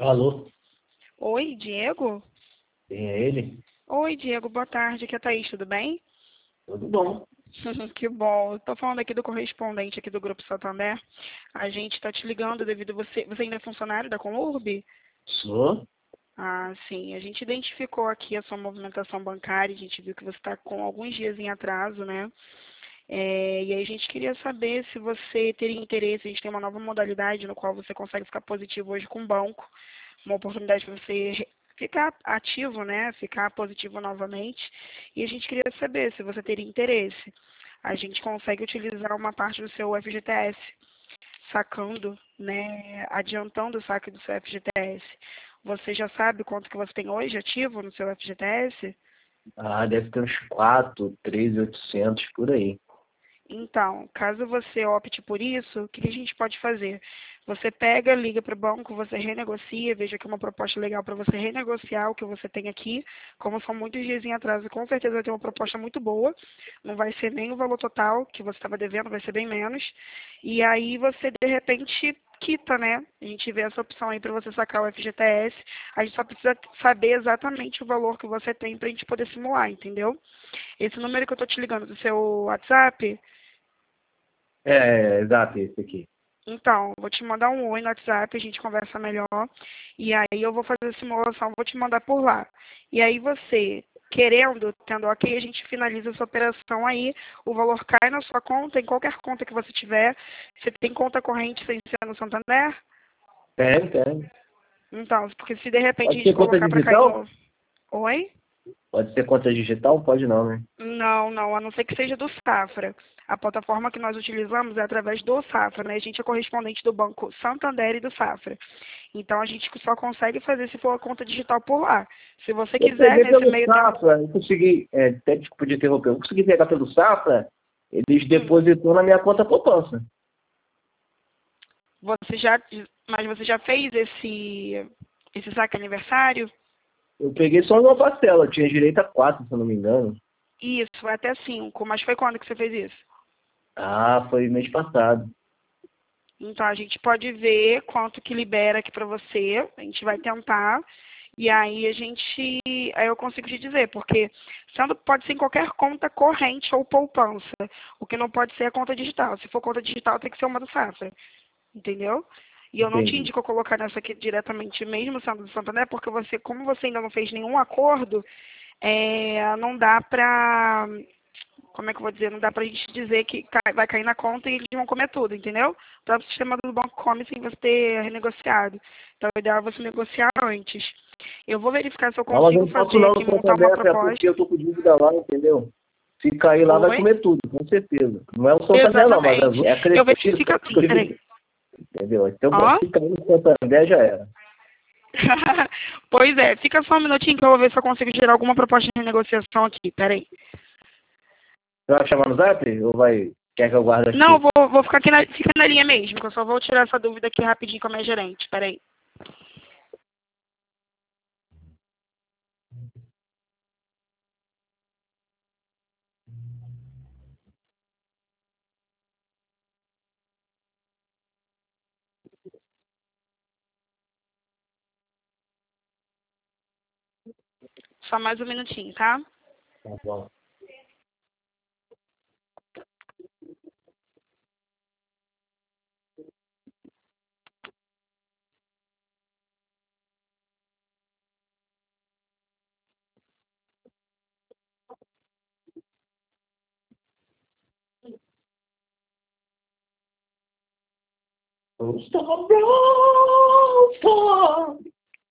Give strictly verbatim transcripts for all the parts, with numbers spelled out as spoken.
Alô? Oi, Diego? Quem é ele? Oi, Diego, boa tarde. Aqui é a Thaís, tudo bem? Tudo bom? Que bom. Estou falando aqui do correspondente aqui do Grupo Santander. A gente está te ligando devido a você... Você ainda é funcionário da Conurb? Sou? Ah, sim. A gente identificou aqui a sua movimentação bancária. A gente viu que você está com alguns dias em atraso, né? É, e aí a gente queria saber se você teria interesse. A gente tem uma nova modalidade no qual você consegue ficar positivo hoje com o banco. Uma oportunidade para você ficar ativo, né? Ficar positivo novamente. E a gente queria saber se você teria interesse. A gente consegue utilizar uma parte do seu F G T S, sacando, né? Adiantando o saque do seu F G T S. Você já sabe quanto que você tem hoje ativo no seu F G T S? Ah, deve ter uns quatro, três, oitocentos por aí. Então, caso você opte por isso, o que a gente pode fazer? Você pega, liga para o banco, você renegocia, veja que é uma proposta legal para você renegociar o que você tem aqui. Como são muitos dias em atraso, com certeza vai ter uma proposta muito boa. Não vai ser nem o valor total que você estava devendo, vai ser bem menos. E aí você, de repente, quita, né? A gente vê essa opção aí para você sacar o F G T S. A gente só precisa saber exatamente o valor que você tem para a gente poder simular, entendeu? Esse número que eu estou te ligando do seu WhatsApp. É, é, exato, esse aqui. Então, vou te mandar um oi no WhatsApp, a gente conversa melhor. E aí eu vou fazer a simulação, vou te mandar por lá. E aí você, querendo, tendo ok, a gente finaliza essa operação aí. O valor cai na sua conta, em qualquer conta que você tiver. Você tem conta corrente sem ser no Santander? Tem, tem. Então, porque se de repente a Pode ser gente conta colocar para cair digital? no... Oi? Pode ser conta digital? Pode não, né? Não, não, a não ser que seja do Safra. A plataforma que nós utilizamos é através do Safra, né? A gente é correspondente do Banco Santander e do Safra. Então a gente só consegue fazer se for a conta digital por lá. Se você Eu quiser, peguei nesse pelo meio tempo. Safra, eu consegui, é, até desculpa de interromper, eu consegui pegar pelo Safra, eles Hum, depositou na minha conta poupança. você já, mas você já fez esse, esse saque aniversário? Eu peguei só uma parcela, eu tinha direito a quatro, se eu não me engano. Isso, foi até cinco. Mas foi quando que você fez isso? Ah, foi mês passado. Então a gente pode ver quanto que libera aqui para você. A gente vai tentar. E aí a gente, aí eu consigo te dizer, porque sendo, pode ser em qualquer conta corrente ou poupança. O que não pode ser é conta digital. Se for conta digital, tem que ser uma do Safra. Entendeu? E eu não te Entendi. indico colocar nessa aqui diretamente, mesmo sendo do Santander, porque você, como você ainda não fez nenhum acordo, é, não dá pra, como é que eu vou dizer, não dá pra gente dizer que cai- vai cair na conta e eles vão comer tudo, entendeu? O próprio sistema do banco come sem você ter renegociado. Então, o ideal é você negociar antes. Eu vou verificar se eu Não, mas eu consigo não posso fazer não aqui, no montar uma Santander, até porque proposta. eu tô com dívida lá, entendeu? Se cair lá, vai Oi? comer tudo, com certeza. Não é o Santander não, mas as- Exatamente. é a Eu verifico Creditas, aqui, peraí. entendeu? Então, Ó. se cair no Santander, já era. Pois é, fica só um minutinho que eu vou ver se eu consigo gerar alguma proposta de negociação aqui, peraí. Você vai chamar no Zap ou vai... quer que eu guarde Não, eu aqui? vou, vou ficar aqui na, fica na linha mesmo, que eu só vou tirar essa dúvida aqui rapidinho com a minha gerente, peraí. Só mais um minutinho, tá? Tá bom. Stop, bro, stop.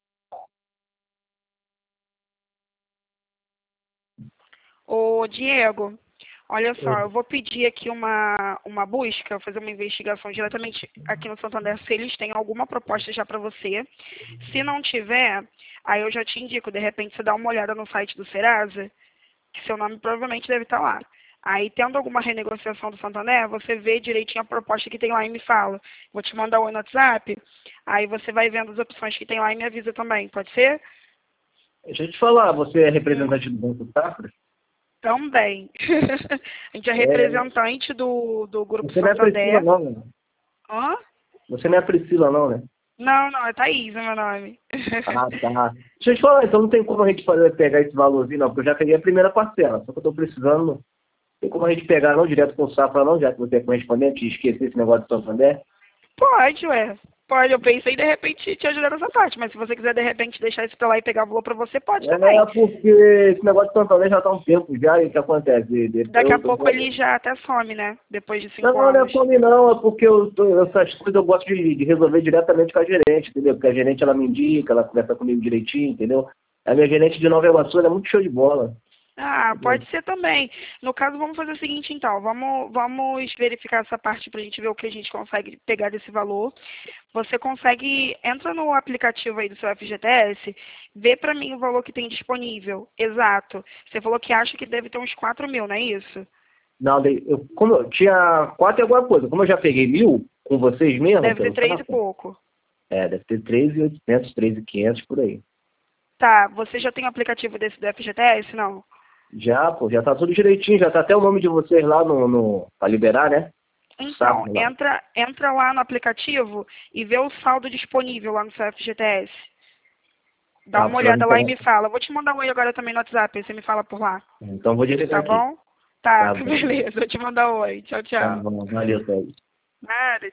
Ô, Diego, olha só, eu vou pedir aqui uma, uma busca, fazer uma investigação diretamente aqui no Santander, se eles têm alguma proposta já para você. Se não tiver, aí eu já te indico, de repente você dá uma olhada no site do Serasa, que seu nome provavelmente deve estar lá. Aí, tendo alguma renegociação do Santander, você vê direitinho a proposta que tem lá e me fala. Vou te mandar o oi no WhatsApp, aí você vai vendo as opções que tem lá e me avisa também, pode ser? Deixa eu te falar, você é Hum, representante do Banco Safra? também. A gente é É, representante do, do Grupo você não é a Priscila Santander. não, né? Hã? Você não é a Priscila não, né? Não, não, é Thaís o meu nome. Ah, tá. Deixa eu te falar, então não tem como a gente fazer, pegar esse valorzinho, não, porque eu já peguei a primeira parcela, só que eu tô precisando, não tem como a gente pegar não direto com o Safra, não, já que você é correspondente, e esquecer esse negócio de Santander. Pode, ué. Pode, eu pensei de repente te ajudar nessa parte, mas se você quiser de repente deixar isso pra lá e pegar o valor pra você, pode também. É, porque esse negócio de Santander já tá há um tempo já, e o que acontece? Daqui a Eu, eu, pouco ele já até some, né? Depois de cinco não, não é anos. fome não, é porque eu, tô- essas coisas eu gosto de, de resolver diretamente com a gerente, entendeu? Porque a gerente ela me indica, ela conversa comigo direitinho, entendeu? A minha gerente de Nova Iguaçu ela é muito show de bola. Ah, Entendeu? pode ser também. No caso, vamos fazer o seguinte, então. Vamos, vamos verificar essa parte para a gente ver o que a gente consegue pegar desse valor. Você consegue, entra no aplicativo aí do seu F G T S, vê para mim o valor que tem disponível. Exato. Você falou que acha que deve ter uns quatro mil, não é isso? Não, daí eu, como eu tinha quatro e alguma coisa, como eu já peguei mil com vocês mesmo, Deve ter pelo três e Safra, pouco. é, deve ter três mil e oitocentos, três mil e quinhentos por aí. Tá, você já tem o aplicativo desse do F G T S, não? Já, pô, já tá tudo direitinho, já tá até o nome de vocês lá no, no para liberar, né? Então, Safra lá. entra, entra lá no aplicativo e vê o saldo disponível lá no seu F G T S. Dá Tá, uma você vai me olhada lá e pegar. me fala. Vou te mandar um oi agora também no WhatsApp, aí você me fala por lá. Então vou desligar Tá aqui. bom? Tá, Tá bom. beleza. Vou te mandar um oi. Tchau, Tá tchau. bom, valeu, Thaís. Nada.